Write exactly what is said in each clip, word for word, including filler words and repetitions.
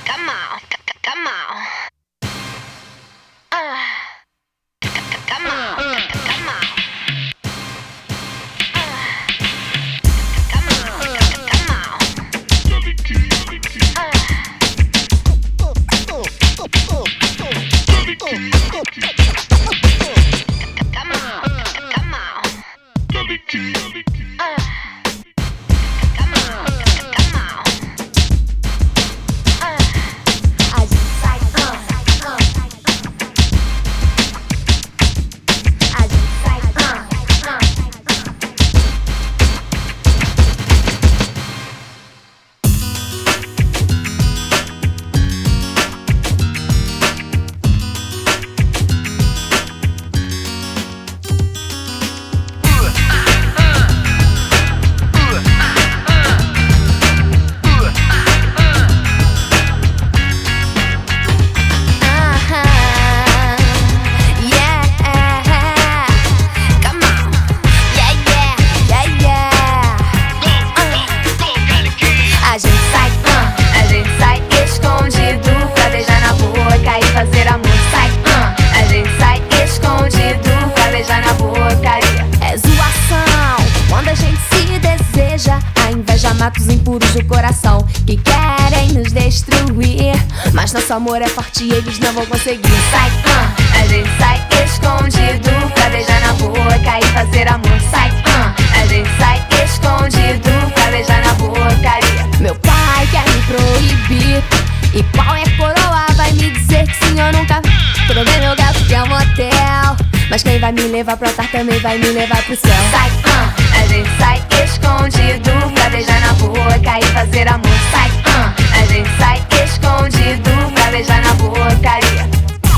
Come on, come on. Uh, come on, come on. Matos impuros do coração que querem nos destruir, mas nosso amor é forte e eles não vão conseguir. Sai, uh, a gente sai escondido pra beijar na boca e fazer amor. Sai, uh, a gente sai escondido pra beijar na boca. Meu pai quer me proibir, e qual é coroa vai me dizer que sim ou nunca. Provei meu gato que é um motel, mas quem vai me levar pro altar também vai me levar pro céu. Sai, uh, a gente sai escondido pra beijar na boca e fazer amor. Sai, uh, a gente sai escondido pra beijar na bocaria.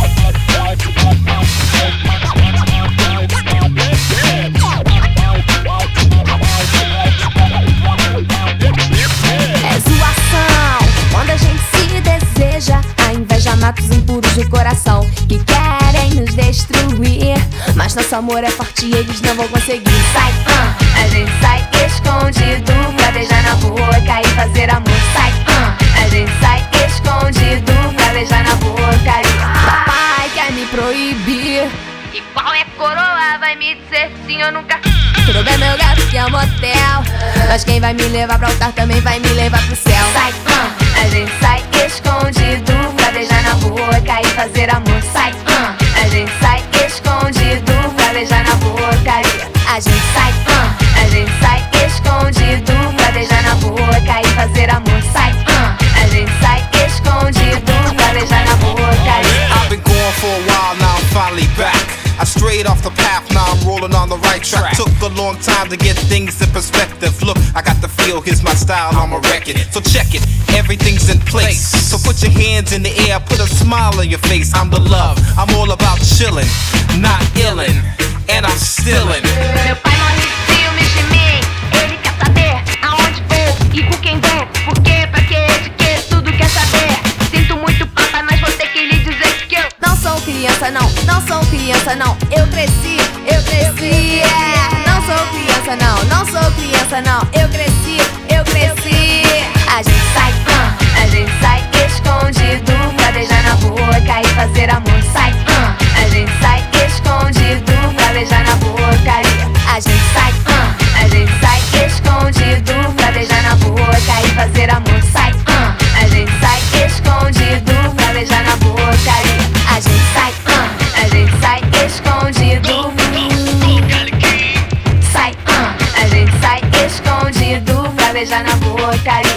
É zoação quando a gente se deseja. A inveja mata os impuros do coração que querem nos destruir, mas nosso amor é forte e eles não vão conseguir. Sai, uh, a gente sai escondido pra beijar na boca e fazer amor. Sai, uh, a gente sai escondido pra beijar na bocaria. Papai quer me proibir, e qual é coroa vai me dizer que sim ou nunca. Tudo bem, meu gato que é um motel, mas quem vai me levar pro altar também vai me levar pro céu. Sai, uh, a gente sai escondido pra beijar na boca e fazer amor. Sai, uh, a gente sai escondido pra beijar na bocaria. A gente sai, uh, a gente sai escondido pra beijar na boca e fazer amor. Sai, uh, a gente sai escondido pra beijar na bocaria. I've been gone for a while, now I'm finally back. I strayed off the path, now I'm rolling on the right track. Took a long time to get things in perspective. Look, I got the feel, here's my style, I'ma wreck it. So check it, everything's in place. So put your hands in the air, put a smile on your face. I'm the love, I'm all about chillin', not illin', and I'm stillin'. Meu pai morre de ciúme de mim, ele quer saber aonde vou e com quem vou. Por quê, pra quê, de quê, tudo quer saber. Sinto muito papai, mas vou ter que lhe dizer que eu não sou criança não, não sou criança não. Eu cresci, eu cresci, é. Não sou criança não, não sou criança não. Eu cresci, eu cresci. A gente sai, uh, a gente sai escondido pra beijar na boca e fazer amor. Sai, uh, a gente sai escondido pra beijar na bocaria. A gente sai, uh, a gente sai escondido pra beijar na boca e fazer amor. Sai, uh, a gente sai escondido pra beijar na bocaria. A gente sai, uh, a gente sai escondido. Sai, uh, a gente sai escondido pra beijar na bocaria.